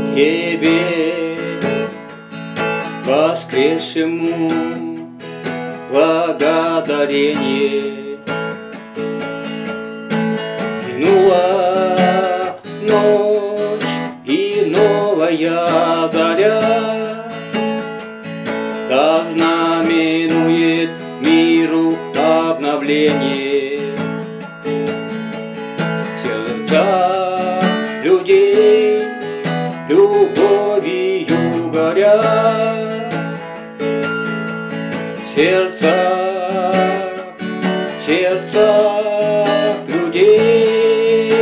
Тебе, воскресшему, благодарение. Минула ночь и новая заря, да знаменует миру обновление. Сердца людей любовью горят, сердца людей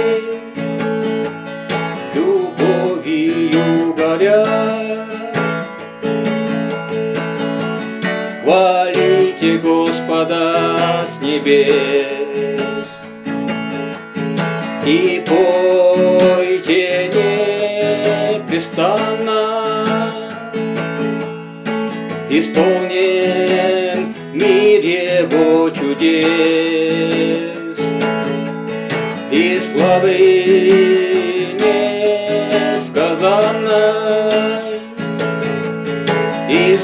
любовью горят. Хвалите Господа с небес и пойте непрестанно, исполнен мир Его чудес и славы несказанной, и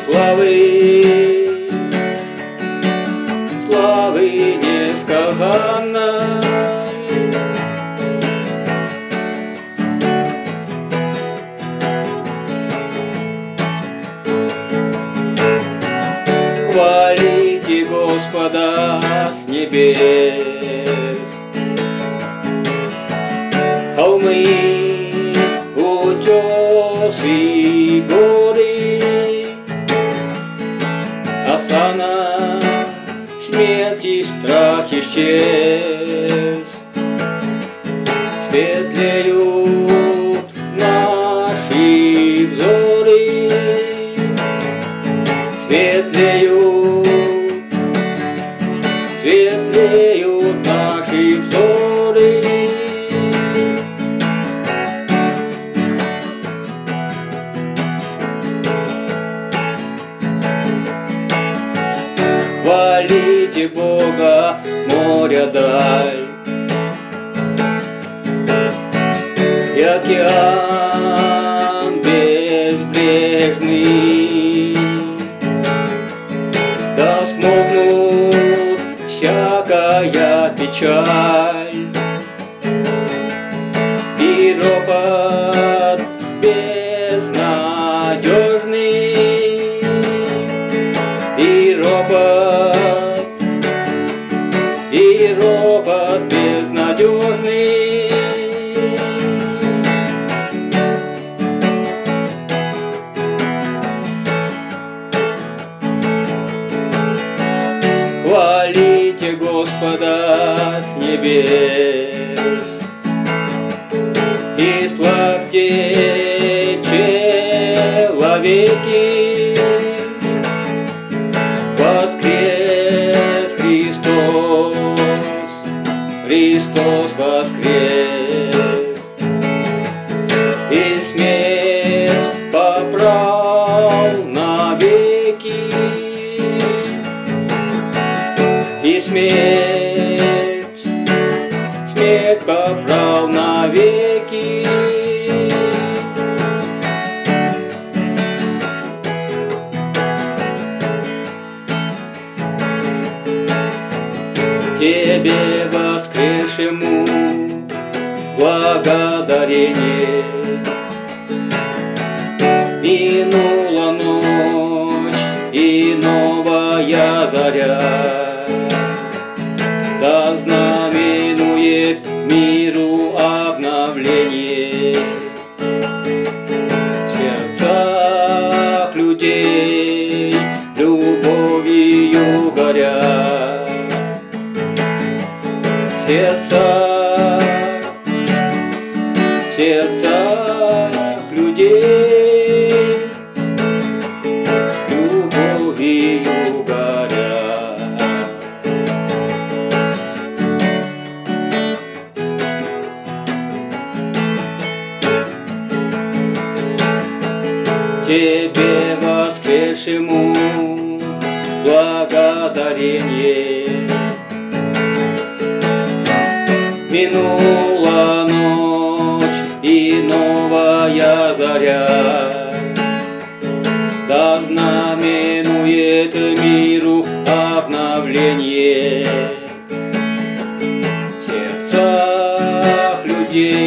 славы несказанной. Хвалите Господа с небес. Холмы, утесы и горы, осана, смерть и страх исчез. Светлеют наши взоры, светлеют наши взоры. Хвалите Бога, моря даль, и океан безбрежный, да смолкнут всякая печаль и ропот безнадежный, и ропот безнадежный. Хвалите Господа с небес и славьте человеки. Воскрес Христос, Христос воскрес, и смерть поправ навеки, и смерть поправ навеки. Тебе, воскресшему, благодарение. Минула ночь и новая заря, да знаменует миру обновление. В сердцах людей любовью горят, сердца людей любовью горят. Тебе, воскресшему, благодарение. Минула ночь и новая заря, царя, да знаменует миру обновление в сердцах людей.